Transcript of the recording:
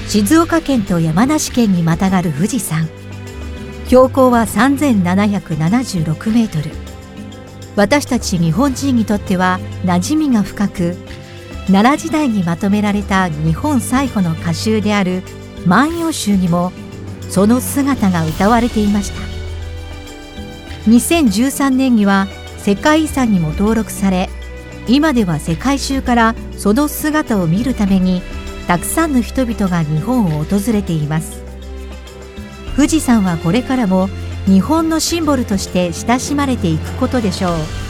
静岡県と山梨県にまたがる富士山。標高は3776メートル。私たち日本人にとっては馴染みが深く、奈良時代にまとめられた日本最古の歌集である万葉集にもその姿が歌われていました。2013年には世界遺産にも登録され、今では世界中からその姿を見るためにたくさんの人々が日本を訪れています。富士山はこれからも日本のシンボルとして親しまれていくことでしょう。